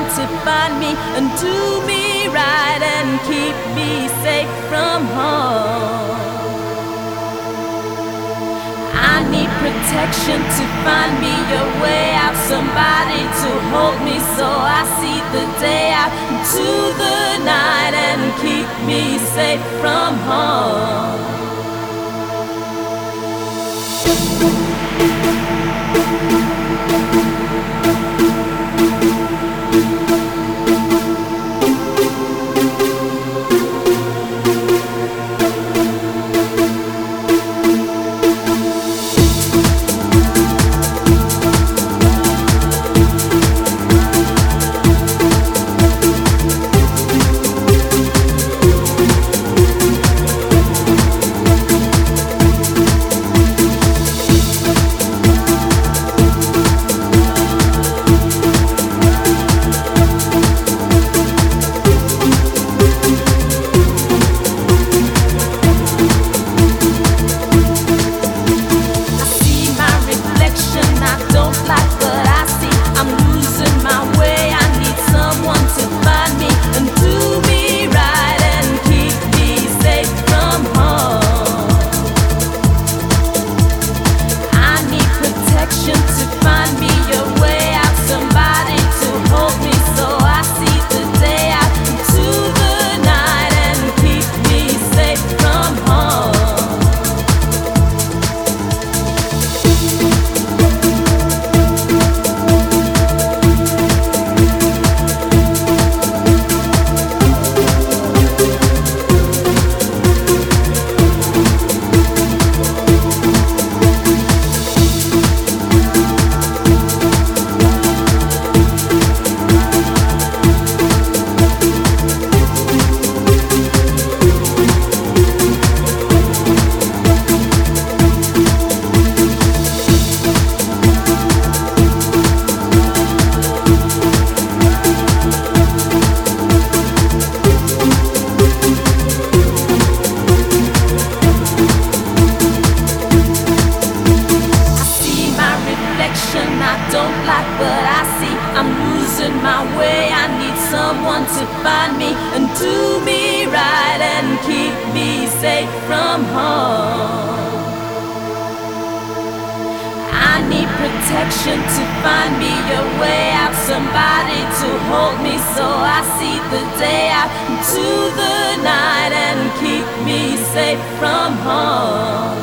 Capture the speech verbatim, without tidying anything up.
to find me and do me right and keep me safe from harm. I need protection to find me a way out, somebody to hold me so I see the day out into the night and keep me safe from harm. But I see I'm losing my way. I need someone to find me and do me right and keep me safe from harm. I need protection to find me a way out, somebody to hold me so I see the day out into the night and keep me safe from harm.